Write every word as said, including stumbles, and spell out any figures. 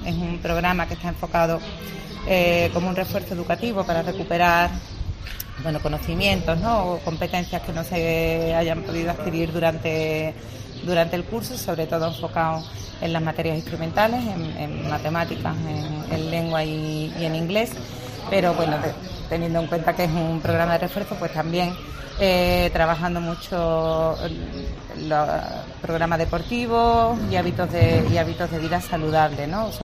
es un programa que está enfocado eh, como un refuerzo educativo para recuperar bueno, conocimientos, ¿no? O competencias que no se hayan podido adquirir durante, durante el curso, sobre todo enfocado en las materias instrumentales, en, en matemáticas, en, en lengua y, y en inglés, pero bueno, de, teniendo en cuenta que es un programa de refuerzo, pues también eh, trabajando mucho los programas deportivos y hábitos de, y hábitos de vida saludable, ¿no?